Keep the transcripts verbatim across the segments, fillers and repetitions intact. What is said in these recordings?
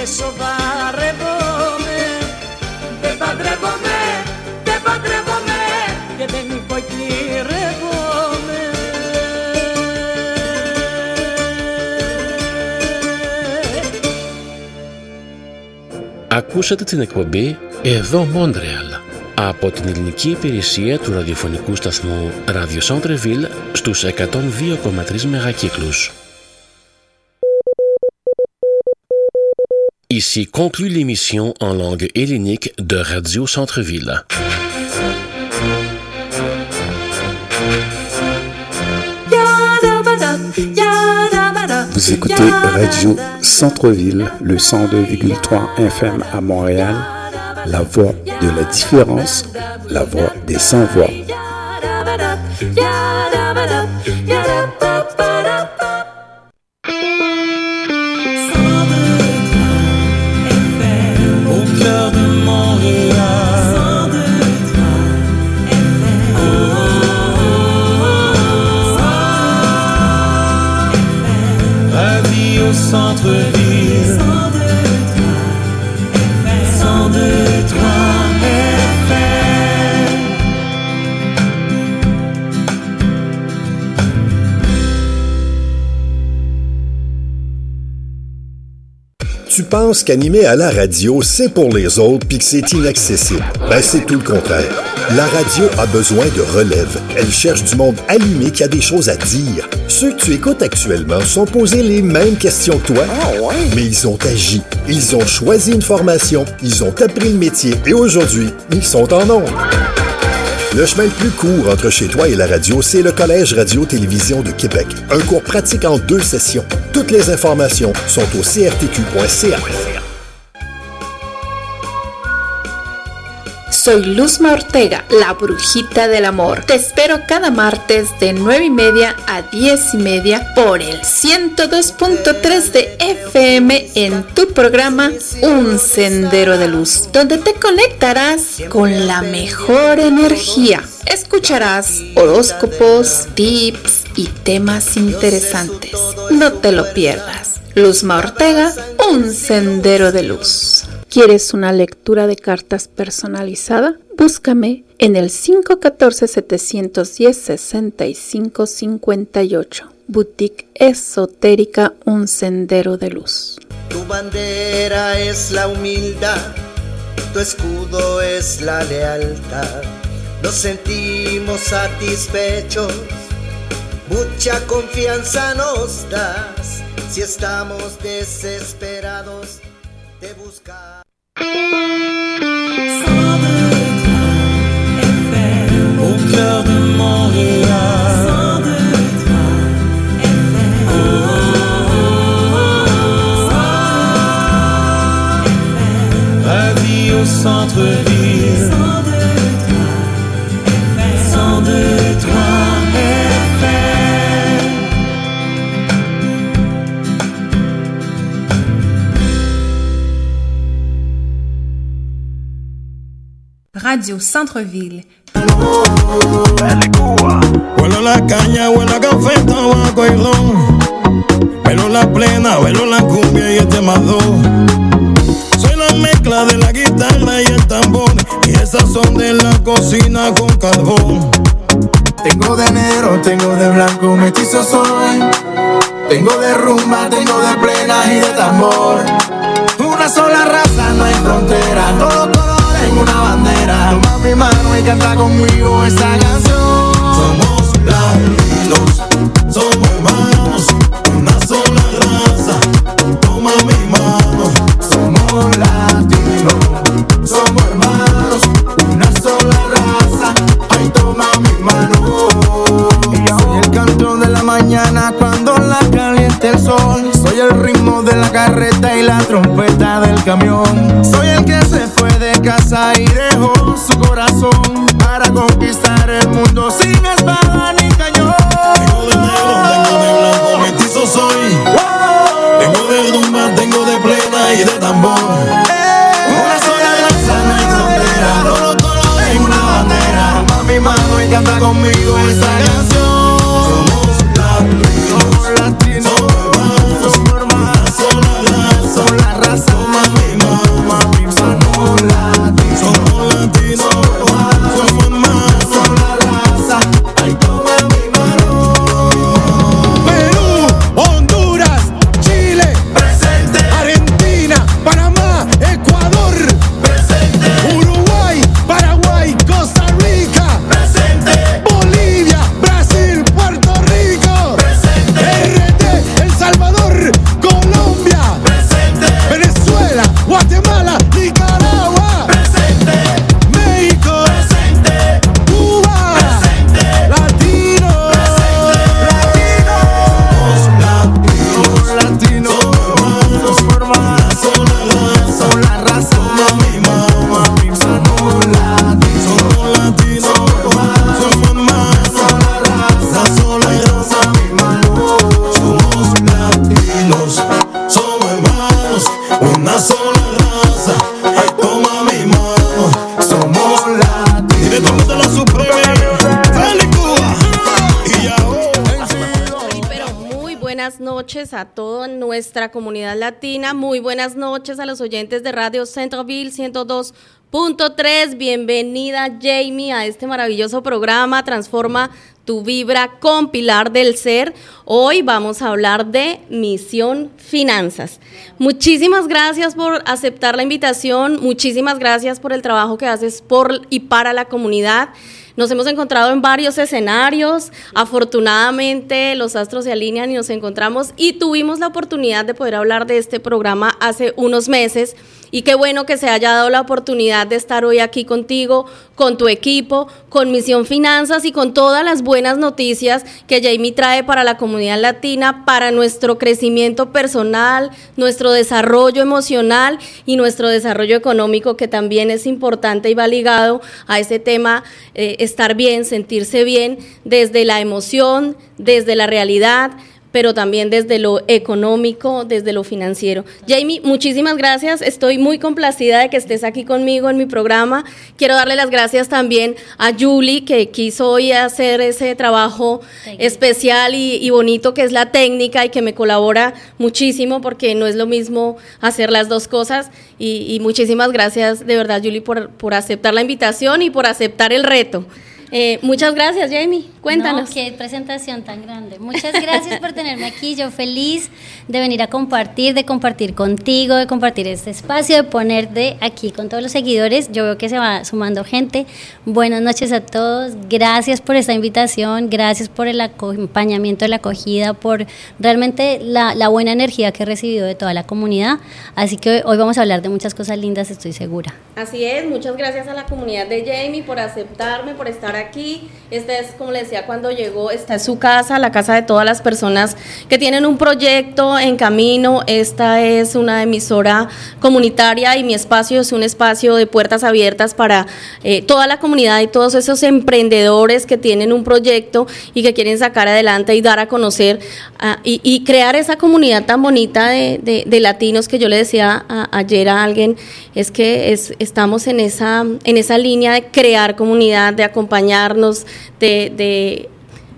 σοβαρεύομαι. Δεν παντρεύομαι, δεν παντρεύομαι και δεν υποκυρεύομαι. Ακούσατε την εκπομπή «Εδώ Μόντρεαλ» από την ελληνική υπηρεσία του ραδιοφωνικού σταθμού Radio Centre-Ville στους εκατόν δύο κόμμα τρία μεγακύκλους. Ici conclut l'émission en langue hellénique de Radio Centre-Ville. Vous écoutez Radio Centre-Ville, le cent deux virgule trois F M à Montréal, la voix de la différence, la voix des sans-voix. Au cœur de Montréal, ravi au centre-ville, cent deux trois F M. Tu penses qu'animer à la radio, c'est pour les autres puis que c'est inaccessible. Ben, c'est tout le contraire. La radio a besoin de relève. Elle cherche du monde allumé qui a des choses à dire. Ceux que tu écoutes actuellement sont posés les mêmes questions que toi, oh, ouais. Mais ils ont agi. Ils ont choisi une formation, ils ont appris le métier et aujourd'hui, ils sont en nombre. Le chemin le plus court entre chez toi et la radio, c'est le Collège Radio-Télévision de Québec. Un cours pratique en deux sessions. Toutes les informations sont au c r t q point c a. Soy Luzma Ortega, la brujita del amor. Te espero cada martes de nueve y media a diez y media por el ciento dos punto tres de F M en tu programa Un Sendero de Luz, donde te conectarás con la mejor energía. Escucharás horóscopos, tips y temas interesantes. No te lo pierdas. Luzma Ortega, Un Sendero de Luz. ¿Quieres una lectura de cartas personalizada? Búscame en el cinco uno cuatro, siete uno cero, seis cinco cinco ocho. Boutique Esotérica Un Sendero de Luz. Tu bandera es la humildad, tu escudo es la lealtad. Nos sentimos satisfechos, mucha confianza nos das. Si estamos desesperados, te buscamos. Au cœur de Montréal, ravi au centre-ville, cent deux trois F M. Radio Centre-Ville. Huelo la caña, huelo a café, tabaco y ron. Huelo la plena, huelo la cumbia y el temado. Soy la mezcla de la guitarra y el tambor, y el sazón de la cocina con carbón. Tengo de negro, tengo de blanco, mestizo soy. Tengo de rumba, tengo de plena y de tambor. Una sola raza, no hay frontera. Todo, todo en una bandera. Toma mi mano y canta conmigo esta canción. Somos latinos, somos hermanos, una sola raza. Toma mi mano. Somos latinos, somos hermanos, una sola raza. Ay, toma mi mano. Soy el canto de la mañana cuando la caliente el sol. Soy el ritmo de la carreta y la trompeta del camión. Soy el que se fue de casa y dejó su corazón para conquistar el mundo sin espada ni cañón. Tengo de negro, tengo de blanco, mestizo soy. Wow. Tengo de rumba, tengo de plena y de tambor. Hey. Una sola raza, no hay frontera. Todo, todo en una bandera. Toma mi mano y canta conmigo esta canción. Somos latinos, somos latinos, somos hermanos, somos hermanos, una sola raza. somos la raza. Toma una sola raza. Ay, toma mi mano, somos latinos. Directamente la Suprema, Feli Cuba y ahora. Pero muy buenas noches a toda nuestra comunidad latina. Muy buenas noches a los oyentes de Radio Centreville ciento dos punto tres. Bienvenida, Jamie, a este maravilloso programa Transforma tu Vibra con Pilar del Ser. Hoy vamos a hablar de Misión Finanzas. Muchísimas gracias por aceptar la invitación, muchísimas gracias por el trabajo que haces por y para la comunidad. Nos hemos encontrado en varios escenarios, afortunadamente los astros se alinean y nos encontramos y tuvimos la oportunidad de poder hablar de este programa hace unos meses y qué bueno que se haya dado la oportunidad de estar hoy aquí contigo, con tu equipo, con Misión Finanzas y con todas las buenas noticias que Jamie trae para la comunidad latina, para nuestro crecimiento personal, nuestro desarrollo emocional y nuestro desarrollo económico, que también es importante y va ligado a ese tema, eh, estar bien, sentirse bien desde la emoción, desde la realidad, pero también desde lo económico, desde lo financiero. Jamie, muchísimas gracias, estoy muy complacida de que estés aquí conmigo en mi programa. Quiero darle las gracias también a Julie, que quiso hoy hacer ese trabajo técnica especial y, y bonito que es la técnica y que me colabora muchísimo porque no es lo mismo hacer las dos cosas. Y, y muchísimas gracias de verdad, Julie, por, por aceptar la invitación y por aceptar el reto. Eh, muchas gracias, Jamie, cuéntanos. No, qué presentación tan grande. Muchas gracias por tenerme aquí, yo feliz de venir a compartir, de compartir contigo, de compartir este espacio, de ponerte aquí con todos los seguidores. Yo veo que se va sumando gente. Buenas noches a todos, gracias por esta invitación, gracias por el acompañamiento, la acogida, por realmente la, la buena energía que he recibido de toda la comunidad. Así que hoy vamos a hablar de muchas cosas lindas, estoy segura. Así es, muchas gracias a la comunidad de Jamie por aceptarme, por estar aquí. Esta es, como le decía cuando llegó, esta es su casa, la casa de todas las personas que tienen un proyecto en camino. Esta es una emisora comunitaria y mi espacio es un espacio de puertas abiertas para eh, toda la comunidad y todos esos emprendedores que tienen un proyecto y que quieren sacar adelante y dar a conocer uh, y, y crear esa comunidad tan bonita de, de, de latinos que yo le decía a, ayer a alguien, es que es, estamos en esa, en esa línea de crear comunidad, de acompañar De, de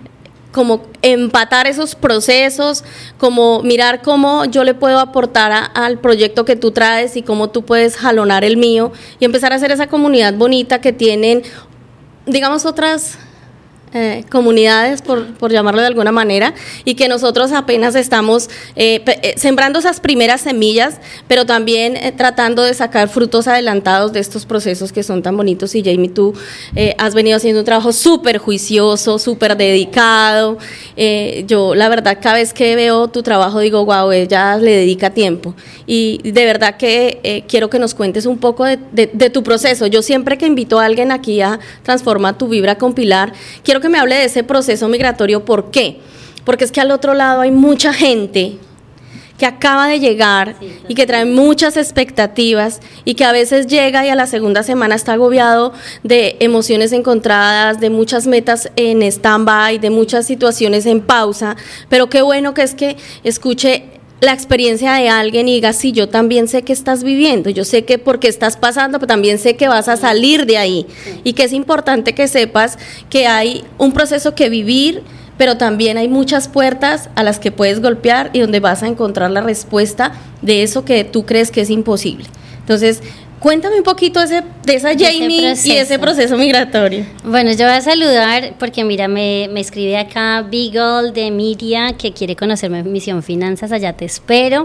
como empatar esos procesos, como mirar cómo yo le puedo aportar a, al proyecto que tú traes y cómo tú puedes jalonar el mío y empezar a hacer esa comunidad bonita que tienen, digamos, otras Eh, comunidades, por, por llamarlo de alguna manera, y que nosotros apenas estamos eh, eh, sembrando esas primeras semillas, pero también eh, tratando de sacar frutos adelantados de estos procesos que son tan bonitos. Y Jamie, tú eh, has venido haciendo un trabajo súper juicioso, súper dedicado. Eh, yo la verdad cada vez que veo tu trabajo digo, wow, ella le dedica tiempo, y de verdad que eh, quiero que nos cuentes un poco de, de, de tu proceso. Yo siempre que invito a alguien aquí a Transforma tu Vibra con Pilar, quiero que me hable de ese proceso migratorio. ¿Por qué? Porque es que al otro lado hay mucha gente que acaba de llegar sí, y que trae muchas expectativas y que a veces llega y a la segunda semana está agobiado de emociones encontradas, de muchas metas en stand-by, de muchas situaciones en pausa, pero qué bueno que es que escuche la experiencia de alguien y diga, sí, yo también sé que estás viviendo, yo sé que porque estás pasando, pero también sé que vas a salir de ahí, sí. Y que es importante que sepas que hay un proceso que vivir, pero también hay muchas puertas a las que puedes golpear y donde vas a encontrar la respuesta de eso que tú crees que es imposible. Entonces, cuéntame un poquito ese, de esa Jamie y ese proceso migratorio. Bueno, yo voy a saludar porque mira, me, me escribe acá Beagle de Media que quiere conocerme en Misión Finanzas, allá te espero.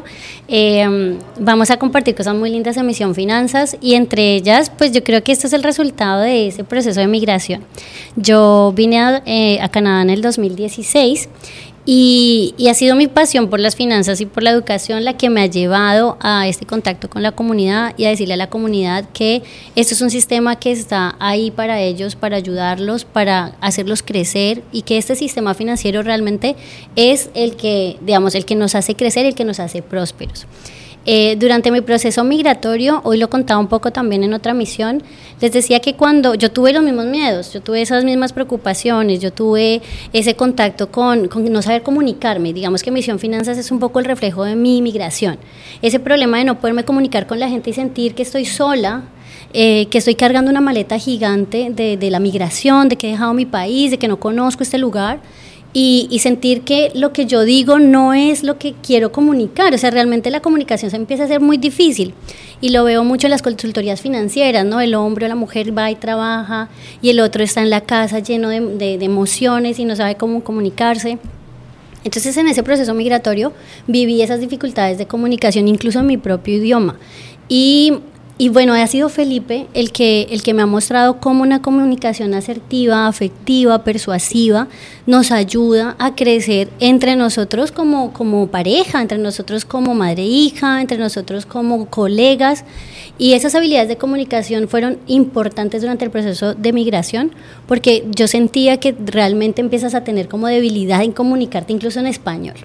Eh, vamos a compartir cosas muy lindas en Misión Finanzas y entre ellas, pues yo creo que esto es el resultado de ese proceso de migración. Yo vine a, eh, a Canadá en el dos mil dieciséis Y, y ha sido mi pasión por las finanzas y por la educación la que me ha llevado a este contacto con la comunidad y a decirle a la comunidad que esto es un sistema que está ahí para ellos, para ayudarlos, para hacerlos crecer y que este sistema financiero realmente es el que, digamos, el que nos hace crecer, el que nos hace prósperos. Eh, durante mi proceso migratorio, hoy lo contaba un poco también en otra misión, les decía que cuando yo tuve los mismos miedos, yo tuve esas mismas preocupaciones, yo tuve ese contacto con, con no saber comunicarme, digamos que Misión Finanzas es un poco el reflejo de mi migración, ese problema de no poderme comunicar con la gente y sentir que estoy sola, eh, que estoy cargando una maleta gigante de, de la migración, de que he dejado mi país, de que no conozco este lugar. Y, y sentir que lo que yo digo no es lo que quiero comunicar, o sea, realmente la comunicación se empieza a hacer muy difícil, y lo veo mucho en las consultorías financieras, ¿no? El hombre o la mujer va y trabaja, y el otro está en la casa lleno de, de, de emociones y no sabe cómo comunicarse. Entonces, en ese proceso migratorio viví esas dificultades de comunicación, incluso en mi propio idioma, y... Y bueno, ha sido Felipe el que, el que me ha mostrado cómo una comunicación asertiva, afectiva, persuasiva nos ayuda a crecer entre nosotros como, como pareja, entre nosotros como madre e hija, entre nosotros como colegas. Y esas habilidades de comunicación fueron importantes durante el proceso de migración, porque yo sentía que realmente empiezas a tener como debilidad en comunicarte incluso en español.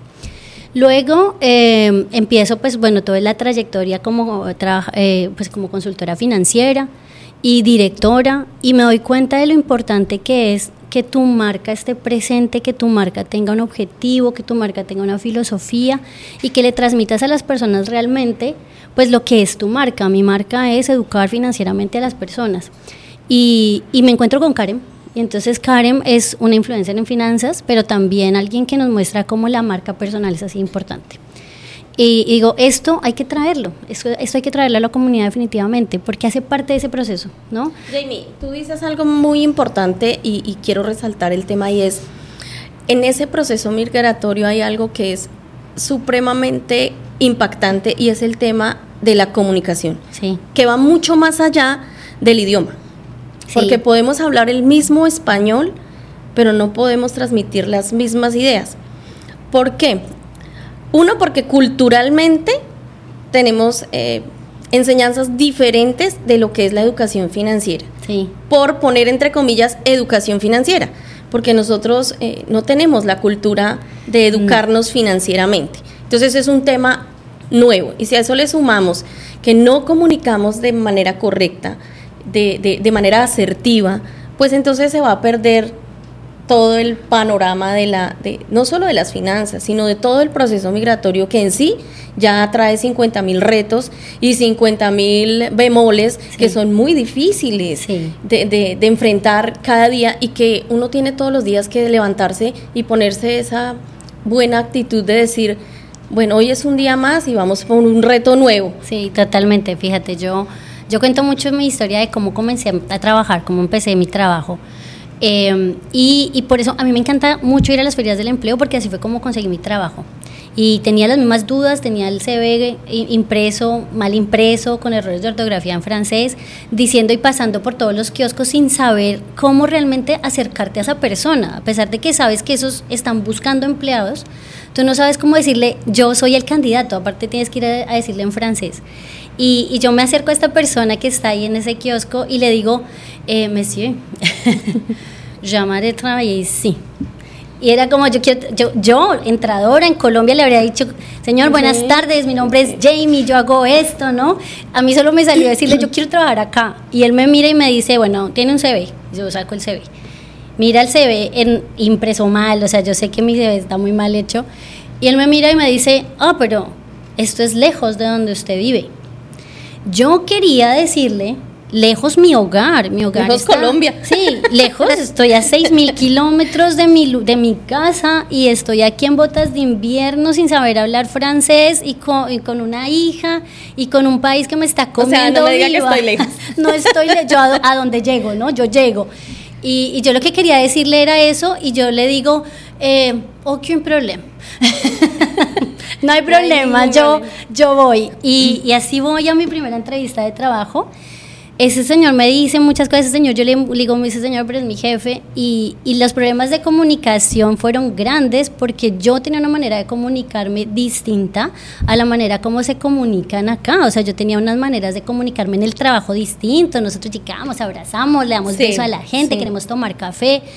Luego eh, empiezo, pues bueno, toda la trayectoria como, eh, pues, como consultora financiera y directora, y me doy cuenta de lo importante que es que tu marca esté presente, que tu marca tenga un objetivo, que tu marca tenga una filosofía y que le transmitas a las personas realmente pues lo que es tu marca. Mi marca es educar financieramente a las personas, y, y me encuentro con Karen. Y entonces Karen es una influencer en finanzas, pero también alguien que nos muestra cómo la marca personal es así importante. Y, y digo, esto hay que traerlo, esto, esto hay que traerlo a la comunidad definitivamente, porque hace parte de ese proceso, ¿no? Jamie, tú dices algo muy importante y, y quiero resaltar el tema, y es, en ese proceso migratorio hay algo que es supremamente impactante, y es el tema de la comunicación, sí, que va mucho más allá del idioma. Porque sí, podemos hablar el mismo español, pero no podemos transmitir las mismas ideas. ¿Por qué? Uno, porque culturalmente tenemos eh, enseñanzas diferentes de lo que es la educación financiera. Sí. Por poner entre comillas educación financiera, porque nosotros eh, no tenemos la cultura de educarnos mm. financieramente. Entonces es un tema nuevo, y si a eso le sumamos que no comunicamos de manera correcta, De, de, de manera asertiva, pues entonces se va a perder todo el panorama de la, de, no solo de las finanzas, sino de todo el proceso migratorio, que en sí ya trae cincuenta mil retos y cincuenta mil bemoles, sí, que son muy difíciles sí. de, de, de enfrentar cada día, y que uno tiene todos los días que levantarse y ponerse esa buena actitud de decir, bueno, hoy es un día más y vamos por un reto nuevo. Sí, totalmente. Fíjate, yo Yo cuento mucho mi historia de cómo comencé a trabajar, cómo empecé mi trabajo. Eh, y, y por eso a mí me encanta mucho ir a las ferias del empleo, porque así fue como conseguí mi trabajo. Y tenía las mismas dudas, tenía el C V impreso, mal impreso, con errores de ortografía en francés, diciendo y pasando por todos los kioscos sin saber cómo realmente acercarte a esa persona. A pesar de que sabes que esos están buscando empleados, tú no sabes cómo decirle, yo soy el candidato, aparte tienes que ir a, a decirle en francés. Y, y yo me acerco a esta persona que está ahí en ese kiosco y le digo, eh, monsieur, j'aimerais travailler ici. Y era como, yo quiero, yo, yo, entradora en Colombia, le habría dicho, señor, buenas tardes, mi nombre es Jamie, yo hago esto, ¿no? A mí solo me salió decirle, yo quiero trabajar acá. Y él me mira y me dice, bueno, tiene un C V. Yo saco el C V. Mira el C V en, impreso mal, o sea, yo sé que mi C V está muy mal hecho. Y él me mira y me dice, ah, oh, pero esto es lejos de donde usted vive. Yo quería decirle, lejos mi hogar, mi hogar lejos está, Colombia. Sí, lejos, estoy a seis mil kilómetros de mi, de mi casa, y estoy aquí en botas de invierno sin saber hablar francés, y con, y con una hija, y con un país que me está comiendo. O sea, no me diga viva. que estoy lejos. No estoy, yo a, a donde llego, ¿no? Yo llego. Y, y yo lo que quería decirle era eso, y yo le digo, eh, aucun problema. No hay problema, no yo, yo voy. Y, y así voy a mi primera entrevista de trabajo. Ese señor me dice muchas cosas, ese señor, yo le, le digo, ese señor, pero es mi jefe, y, y los problemas de comunicación fueron grandes, porque yo tenía una manera de comunicarme distinta a la manera como se comunican acá. O sea, yo tenía unas maneras de comunicarme en el trabajo distinto. Nosotros llegamos, abrazamos, le damos sí, beso a la gente, sí, queremos tomar café.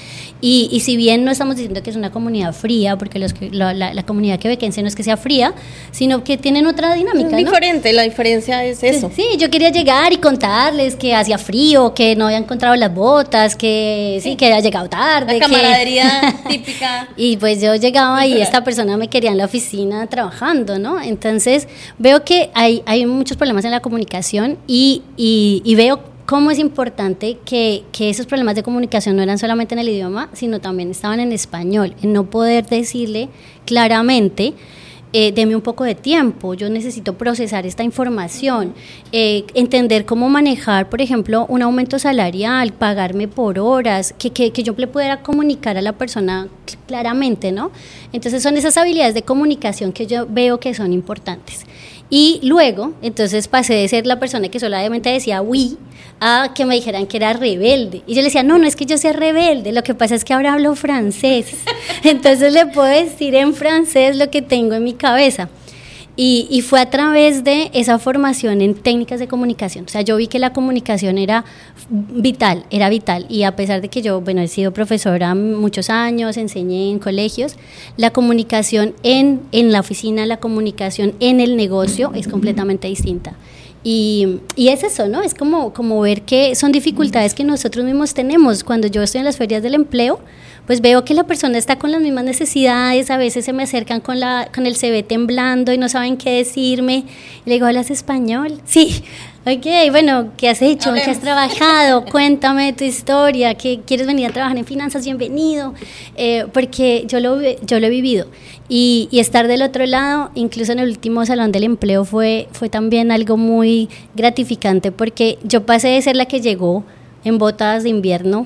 Y, y si bien no estamos diciendo que es una comunidad fría, porque los que, la, la, la comunidad quebequense no es que sea fría, sino que tienen otra dinámica, ¿no? Diferente, la diferencia es eso. Sí, sí, yo quería llegar y contarles que hacía frío, que no había encontrado las botas, que sí, sí que había llegado tarde. La camaradería que... típica. Y pues yo llegaba y esta persona me quería en la oficina trabajando, ¿no? Entonces veo que hay, hay muchos problemas en la comunicación y, y, y veo cómo es importante que, que esos problemas de comunicación no eran solamente en el idioma, sino también estaban en español, en no poder decirle claramente, eh, deme un poco de tiempo, yo necesito procesar esta información, eh, entender cómo manejar, por ejemplo, un aumento salarial, pagarme por horas, que, que, que yo le pudiera comunicar a la persona claramente, ¿no? Entonces son esas habilidades de comunicación que yo veo que son importantes. Y luego, entonces pasé de ser la persona que solamente decía oui a que me dijeran que era rebelde. Y yo le decía, no, no es que yo sea rebelde, lo que pasa es que ahora hablo francés. Entonces le puedo decir en francés lo que tengo en mi cabeza. Y, y fue a través de esa formación en técnicas de comunicación. O sea, yo vi que la comunicación era vital, era vital. Y a pesar de que yo, bueno, he sido profesora muchos años, enseñé en colegios, la comunicación en, en la oficina, la comunicación en el negocio es completamente distinta. Y, y es eso, ¿no? Es como, como ver que son dificultades que nosotros mismos tenemos. Cuando yo estoy en las ferias del empleo, pues veo que la persona está con las mismas necesidades, a veces se me acercan con, la, con el C V temblando y no saben qué decirme. Y le digo, ¿hablas español? Sí. Ok, bueno, ¿qué has hecho? Hablemos. ¿Qué has trabajado? Cuéntame tu historia. ¿Qué quieres venir a trabajar en finanzas? Bienvenido. Eh, porque yo lo, yo lo he vivido. Y, y estar del otro lado, incluso en el último salón del empleo, fue, fue también algo muy gratificante, porque yo pasé de ser la que llegó en botas de invierno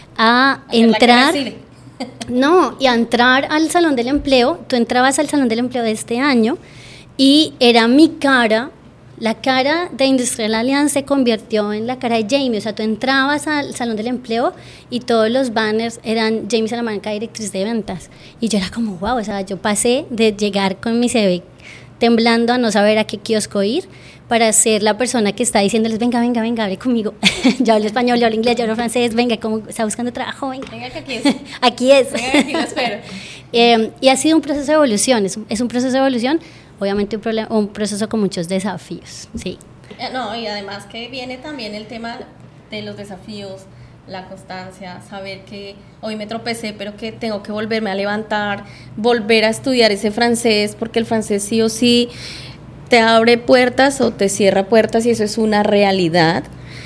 a entrar, no, y a entrar al salón del empleo. Tú entrabas al salón del empleo de este año y era mi cara, la cara de Industrial Alliance se convirtió en la cara de Jamie. O sea, tú entrabas al salón del empleo y todos los banners eran Jamie Salamanca, directriz de ventas, y yo era como wow, o sea, yo pasé de llegar con mi C V temblando a no saber a qué kiosco ir, para ser la persona que está diciéndoles, venga, venga, venga, hable conmigo. Yo hablo español, yo hablo inglés, yo hablo francés, venga, ¿cómo está buscando trabajo? Venga, venga que aquí es. Aquí es. Venga que aquí lo espero. eh, y ha sido un proceso de evolución, es un, es un proceso de evolución, obviamente un, problema, un proceso con muchos desafíos, sí. No, y además que viene también el tema de los desafíos, la constancia, saber que hoy me tropecé, pero que tengo que volverme a levantar, volver a estudiar ese francés, porque el francés sí o sí te abre puertas o te cierra puertas, y eso es una realidad.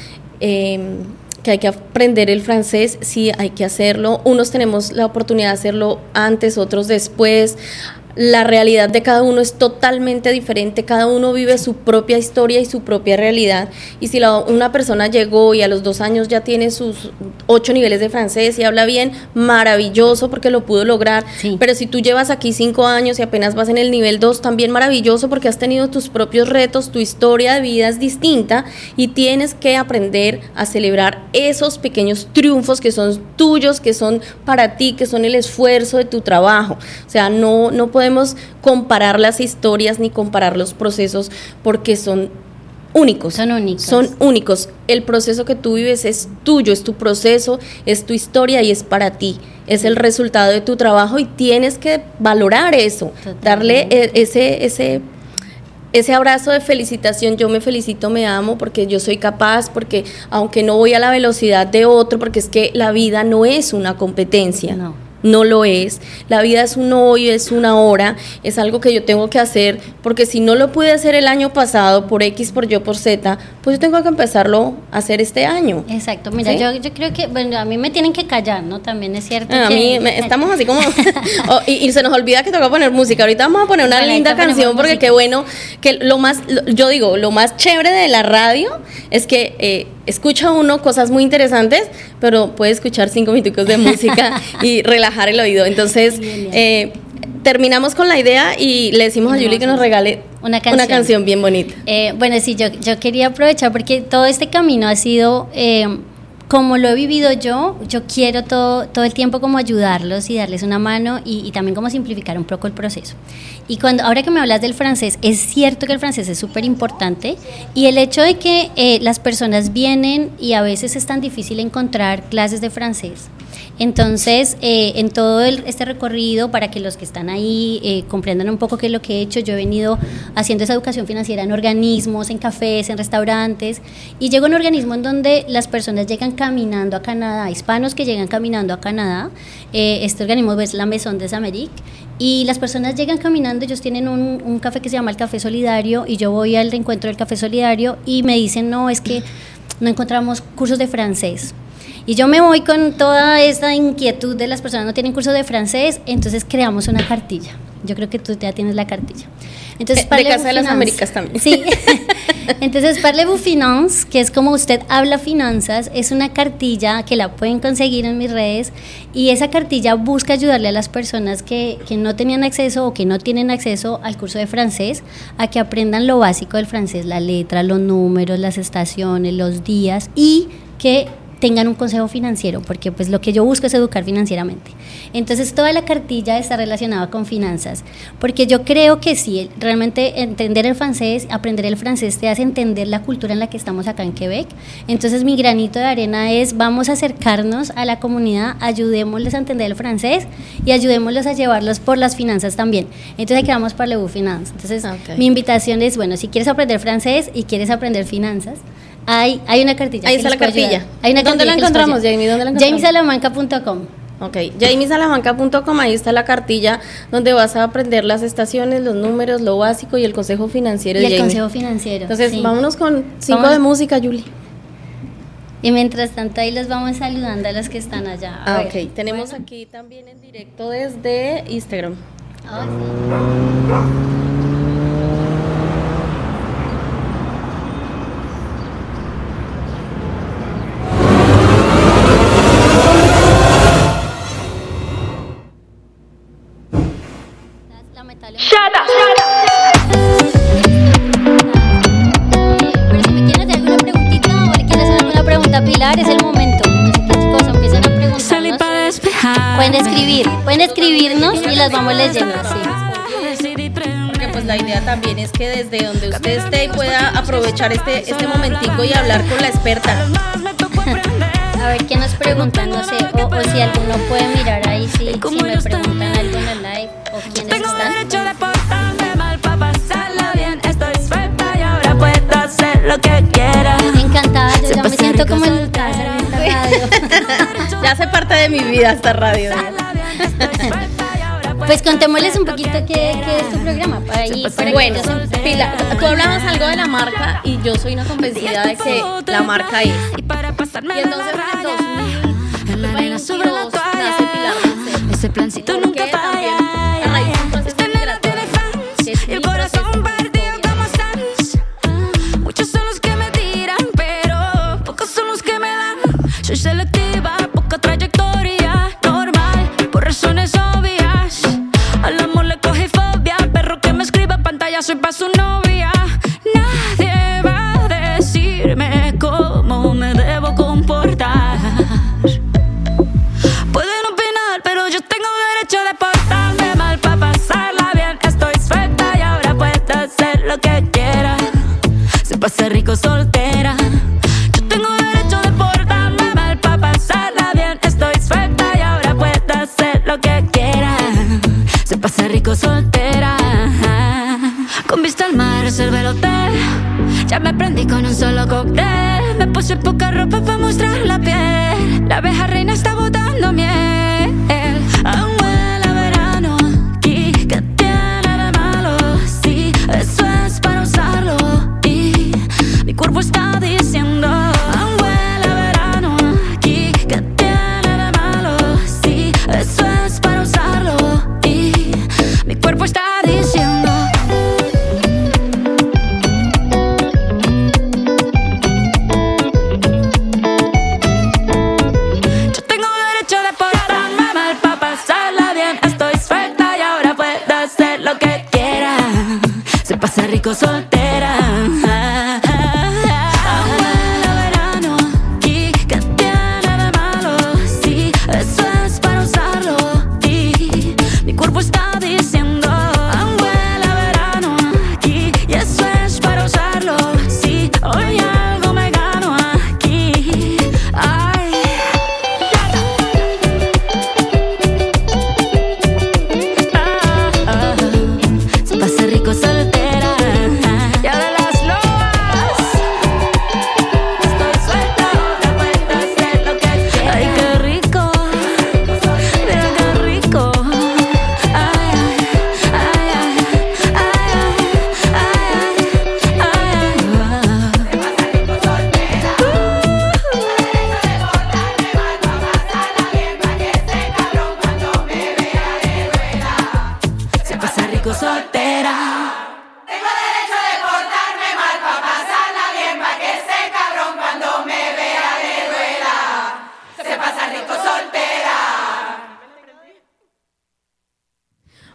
Eh, que hay que aprender el francés, sí hay que hacerlo. Unos tenemos la oportunidad de hacerlo antes, otros después. La realidad de cada uno es totalmente diferente, cada uno vive su propia historia y su propia realidad, y si la, una persona llegó y a los dos años ya tiene sus ocho niveles de francés y habla bien, maravilloso, porque lo pudo lograr, sí. Pero si tú llevas aquí cinco años y apenas vas en el nivel dos, también maravilloso, porque has tenido tus propios retos, tu historia de vida es distinta, y tienes que aprender a celebrar esos pequeños triunfos que son tuyos, que son para ti, que son el esfuerzo de tu trabajo. O sea, no, no podemos podemos comparar las historias ni comparar los procesos, porque son únicos. Son únicos. Son únicos. El proceso que tú vives es tuyo, es tu proceso, es tu historia y es para ti. Es el resultado de tu trabajo y tienes que valorar eso. Totalmente. Darle ese, ese, ese abrazo de felicitación. Yo me felicito, me amo porque yo soy capaz, porque aunque no voy a la velocidad de otro, porque es que la vida no es una competencia. No. No lo es, la vida es un hoy, es una hora, es algo que yo tengo que hacer, porque si no lo pude hacer el año pasado por X, por Y, por Z, pues yo tengo que empezarlo a hacer este año. Exacto, mira, ¿sí? yo, yo creo que, bueno, a mí me tienen que callar, ¿no? También es cierto a que... mí me, estamos así como, oh, y, y se nos olvida que toca poner música. Ahorita vamos a poner una bueno, linda canción, porque música. Qué bueno, que lo más, lo, yo digo, lo más chévere de la radio es que eh, escucha uno cosas muy interesantes, pero puede escuchar cinco minutos de música y relajar el oído. Entonces, eh, terminamos con la idea y le decimos a Julie que nos regale una canción, una canción bien bonita. Eh, bueno, sí, yo, yo quería aprovechar porque todo este camino ha sido... Eh, como lo he vivido yo, yo quiero todo, todo el tiempo como ayudarlos y darles una mano y, y también como simplificar un poco el proceso. Y cuando ahora que me hablas del francés, es cierto que el francés es súper importante, y el hecho de que eh, las personas vienen y a veces es tan difícil encontrar clases de francés, Entonces, eh, en todo el, este recorrido, para que los que están ahí eh, comprendan un poco qué es lo que he hecho, yo he venido haciendo esa educación financiera en organismos, en cafés, en restaurantes, y llego a un organismo en donde las personas llegan caminando a Canadá, hispanos que llegan caminando a Canadá. Eh, este organismo es la Maison des Amériques, y las personas llegan caminando, ellos tienen un, un café que se llama el Café Solidario, y yo voy al reencuentro del Café Solidario y me dicen, no, es que no encontramos cursos de francés. Y yo me voy con toda esta inquietud de las personas no tienen curso de francés, entonces creamos una cartilla. Yo creo que tú ya tienes la cartilla. Entonces, de Casa de las Américas también. Sí. Entonces, Parlez-vous Finance, que es como usted habla finanzas, es una cartilla que la pueden conseguir en mis redes, y esa cartilla busca ayudarle a las personas que, que no tenían acceso o que no tienen acceso al curso de francés a que aprendan lo básico del francés, la letra, los números, las estaciones, los días, y que tengan un consejo financiero, porque pues lo que yo busco es educar financieramente. Entonces toda la cartilla está relacionada con finanzas, porque yo creo que sí, realmente entender el francés, aprender el francés te hace entender la cultura en la que estamos acá en Quebec. Entonces mi granito de arena es, vamos a acercarnos a la comunidad, ayudémosles a entender el francés y ayudémoslos a llevarlos por las finanzas también. Entonces aquí vamos para Parlez-vous Finance. Entonces okay. Mi invitación es, bueno, si quieres aprender francés y quieres aprender finanzas, Hay, hay una cartilla. Ahí está la cartilla. Hay una ¿Dónde cartilla la encontramos, Jamie? ¿Dónde la encontramos? jamie salamanca punto com. Ok, jamie salamanca punto com, ahí está la cartilla donde vas a aprender las estaciones, los números, lo básico y el consejo financiero. Y de el Jamie. consejo financiero. Entonces, sí. vámonos con cinco Vamos. de música, Julie. Y mientras tanto, ahí los vamos saludando a los que están allá. A ah, ver. ok. Tenemos bueno. aquí también en directo desde Instagram. Oh, sí. Es el momento. Así que chicos, empiecen a preguntarnos. Pueden escribir, pueden escribirnos y las vamos leyendo. Sí. Porque pues la idea también es que desde donde usted esté pueda aprovechar este, este momentico y hablar con la experta. A ver qué nos preguntan, no sé, o, o si alguno puede mirar ahí si, si me preguntan algo en el live o quiénes están. Lo que quiera. Encantada, yo ya me siento como en casa en esta radio. Ya hace parte de mi vida esta radio. Pues contémosles un poquito qué, qué es tu programa para ahí. Para bueno, Pila, tú hablabas algo de la marca y yo soy una convencida de que la marca es. Y entonces en el dos mil veintidós nace Pilar Mancebo. Ese plancito nunca falla. A raíz de un proceso migratorio, que es mi proceso. Soy selectiva, poca trayectoria, normal, por razones obvias. Al amor le cogí fobia, perro que me escribe pantalla, soy pa' su novia. Nadie va a decirme cómo me debo comportar. Pueden opinar, pero yo tengo derecho de portarme mal pa' pasarla bien. Estoy suelta y ahora puedo hacer lo que quiera. Se pasa rico soltera. Pasa rico soltera, con vista al mar reservé el hotel. Ya me prendí con un solo cóctel. Me puse poca ropa para mostrar la piel. La abeja reina está botando miel. Aún huele a verano. ¿Qué tiene de malo? Sí, eso es para usarlo. Y mi cuerpo está diciendo aún huele a verano. ¿Qué tiene de malo? Sí, eso es para usarlo. Mi cuerpo está diciendo yo tengo derecho de portarme mal pa' pasarla bien. Estoy suelta y ahora puedo hacer lo que quiera. Se pasa rico soltera.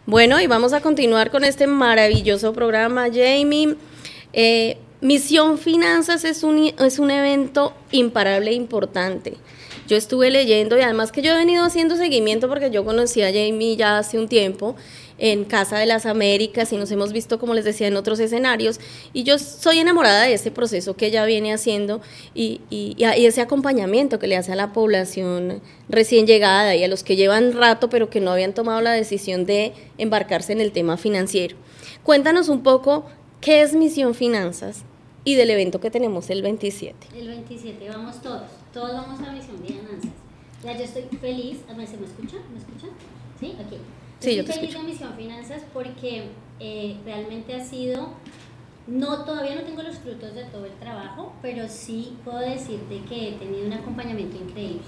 Bueno, y vamos a continuar con este maravilloso programa, Jamie. Eh, Misión Finanzas es un, es un evento imparable e importante. Yo estuve leyendo y además que yo he venido haciendo seguimiento porque yo conocí a Jamie ya hace un tiempo en Casa de las Américas y nos hemos visto, como les decía, en otros escenarios, y yo soy enamorada de ese proceso que ella viene haciendo y, y, y ese acompañamiento que le hace a la población recién llegada y a los que llevan rato pero que no habían tomado la decisión de embarcarse en el tema financiero. Cuéntanos un poco qué es Misión Finanzas y del evento que tenemos el veintisiete. El veintisiete vamos todos, todos vamos a Misión Finanzas. Ya yo estoy feliz, ¿se me escucha? ¿Me escuchan? ¿Sí? Ok. Sí, yo te estoy feliz escucho. de Misión Finanzas porque eh, realmente ha sido, no, todavía no tengo los frutos de todo el trabajo, pero sí puedo decirte que he tenido un acompañamiento increíble.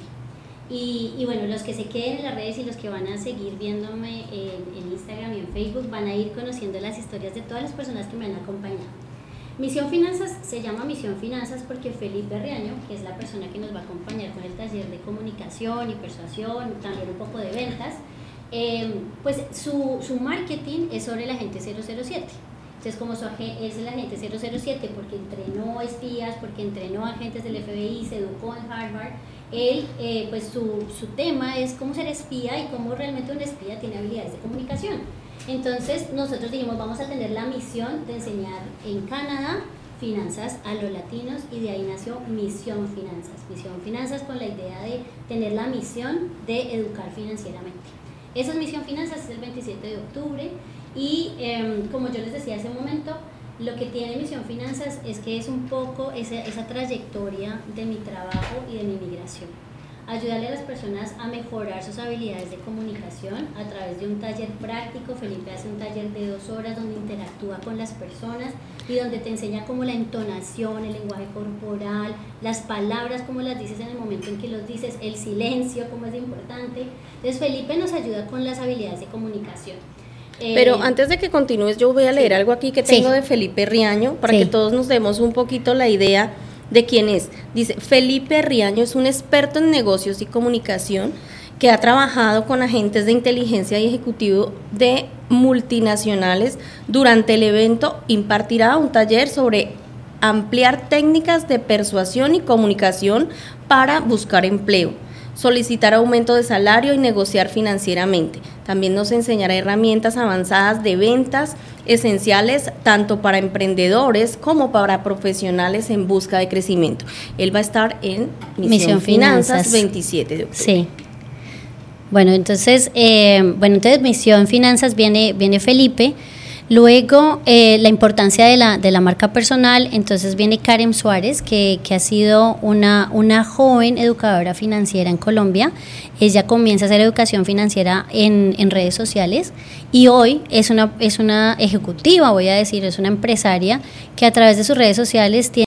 Y, y bueno, los que se queden en las redes y los que van a seguir viéndome en, en Instagram y en Facebook van a ir conociendo las historias de todas las personas que me han acompañado. Misión Finanzas se llama Misión Finanzas porque Felipe Riaño, que es la persona que nos va a acompañar con el taller de comunicación y persuasión, también un poco de ventas, eh, pues su, su marketing es sobre el agente cero cero siete. Entonces, como su agente es el agente cero cero siete porque entrenó espías, porque entrenó agentes del F B I, se educó en Harvard, él, eh, pues su, su tema es cómo ser espía y cómo realmente un espía tiene habilidades de comunicación. Entonces nosotros dijimos, vamos a tener la misión de enseñar en Canadá finanzas a los latinos, y de ahí nació Misión Finanzas. Misión Finanzas con la idea de tener la misión de educar financieramente. Esa es Misión Finanzas, es el veintisiete de octubre, y eh, como yo les decía hace un momento, lo que tiene Misión Finanzas es que es un poco esa, esa trayectoria de mi trabajo y de mi migración. Ayudarle a las personas a mejorar sus habilidades de comunicación a través de un taller práctico. Felipe hace un taller de dos horas donde interactúa con las personas y donde te enseña cómo la entonación, el lenguaje corporal, las palabras, cómo las dices en el momento en que los dices, el silencio, cómo es importante. Entonces Felipe nos ayuda con las habilidades de comunicación. Pero Eh, antes de que continúes, yo voy a leer sí. algo aquí que tengo Sí. de Felipe Riaño para Sí. que todos nos demos un poquito la idea de quién es. Dice, Felipe Riaño es un experto en negocios y comunicación que ha trabajado con agentes de inteligencia y ejecutivo de multinacionales. Durante el evento impartirá un taller sobre ampliar técnicas de persuasión y comunicación para buscar empleo, solicitar aumento de salario y negociar financieramente. También nos enseñará herramientas avanzadas de ventas esenciales tanto para emprendedores como para profesionales en busca de crecimiento. Él va a estar en Misión, Misión Finanzas, Finanzas. veintisiete de octubre. Sí. Bueno, entonces, eh, bueno, entonces Misión Finanzas viene, viene Felipe. Luego, eh, la importancia de la, de la marca personal. Entonces viene Karen Suárez, que, que ha sido una, una joven educadora financiera en Colombia. Ella comienza a hacer educación financiera en, en redes sociales y hoy es una, es una ejecutiva, voy a decir, es una empresaria que a través de sus redes sociales tiene